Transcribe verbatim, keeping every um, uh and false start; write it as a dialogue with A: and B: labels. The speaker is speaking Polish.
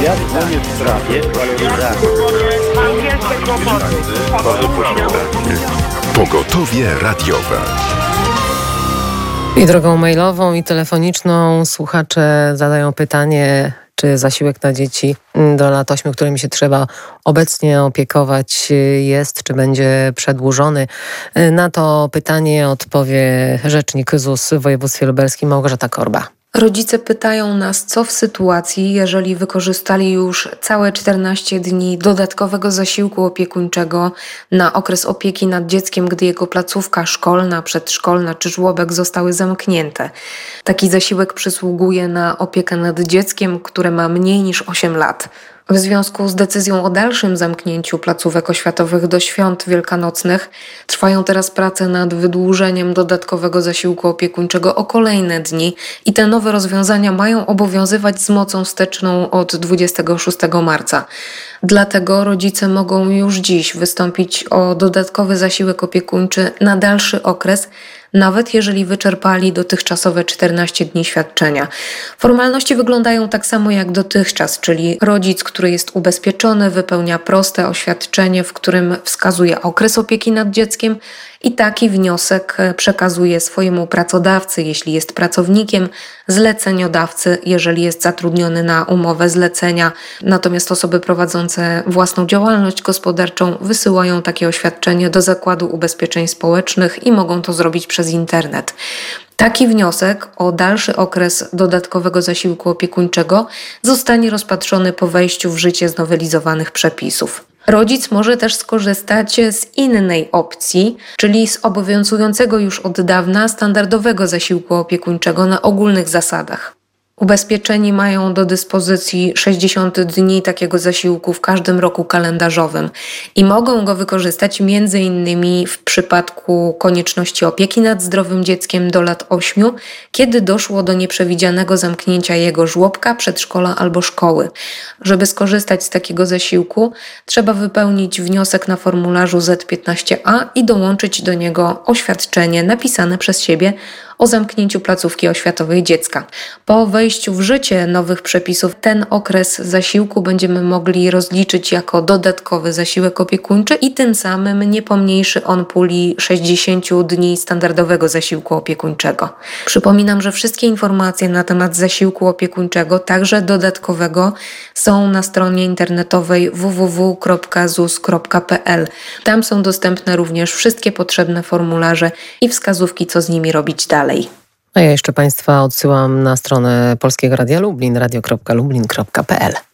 A: Ja dzwonię w sprawie waloryzacji.
B: Angielskie kłopoty.
C: Pogotowie radiowe.
D: I drogą mailową, i telefoniczną słuchacze zadają pytanie, czy zasiłek na dzieci do lat ośmiu, którymi się trzeba obecnie opiekować, jest, czy będzie przedłużony. Na to pytanie odpowie rzecznik Z U S w województwie lubelskim Małgorzata Korba.
E: Rodzice pytają nas, co w sytuacji, jeżeli wykorzystali już całe czternaście dni dodatkowego zasiłku opiekuńczego na okres opieki nad dzieckiem, gdy jego placówka szkolna, przedszkolna czy żłobek zostały zamknięte. Taki zasiłek przysługuje na opiekę nad dzieckiem, które ma mniej niż osiem lat. W związku z decyzją o dalszym zamknięciu placówek oświatowych do świąt wielkanocnych trwają teraz prace nad wydłużeniem dodatkowego zasiłku opiekuńczego o kolejne dni i te nowe rozwiązania mają obowiązywać z mocą wsteczną od dwudziestego szóstego marca. Dlatego rodzice mogą już dziś wystąpić o dodatkowy zasiłek opiekuńczy na dalszy okres, nawet jeżeli wyczerpali dotychczasowe czternaście dni świadczenia. Formalności wyglądają tak samo jak dotychczas, czyli rodzic, który jest ubezpieczony, wypełnia proste oświadczenie, w którym wskazuje okres opieki nad dzieckiem i taki wniosek przekazuje swojemu pracodawcy, jeśli jest pracownikiem, zleceniodawcy, jeżeli jest zatrudniony na umowę zlecenia. Natomiast osoby prowadzące własną działalność gospodarczą wysyłają takie oświadczenie do Zakładu Ubezpieczeń Społecznych i mogą to zrobić przez internet. Taki wniosek o dalszy okres dodatkowego zasiłku opiekuńczego zostanie rozpatrzony po wejściu w życie znowelizowanych przepisów. Rodzic może też skorzystać z innej opcji, czyli z obowiązującego już od dawna standardowego zasiłku opiekuńczego na ogólnych zasadach. Ubezpieczeni mają do dyspozycji sześćdziesiąt dni takiego zasiłku w każdym roku kalendarzowym i mogą go wykorzystać między innymi w przypadku konieczności opieki nad zdrowym dzieckiem do lat ośmiu, kiedy doszło do nieprzewidzianego zamknięcia jego żłobka, przedszkola albo szkoły. Żeby skorzystać z takiego zasiłku, trzeba wypełnić wniosek na formularzu Z piętnaście A i dołączyć do niego oświadczenie napisane przez siebie o zamknięciu placówki oświatowej dziecka. Po wejściu w życie nowych przepisów ten okres zasiłku będziemy mogli rozliczyć jako dodatkowy zasiłek opiekuńczy i tym samym nie pomniejszy on puli sześćdziesięciu dni standardowego zasiłku opiekuńczego. Przypominam, że wszystkie informacje na temat zasiłku opiekuńczego, także dodatkowego, są na stronie internetowej w w w kropka z u s kropka p l. Tam są dostępne również wszystkie potrzebne formularze i wskazówki, co z nimi robić dalej.
D: A ja jeszcze Państwa odsyłam na stronę Polskiego Radia Lublin, radio kropka lublin kropka p l.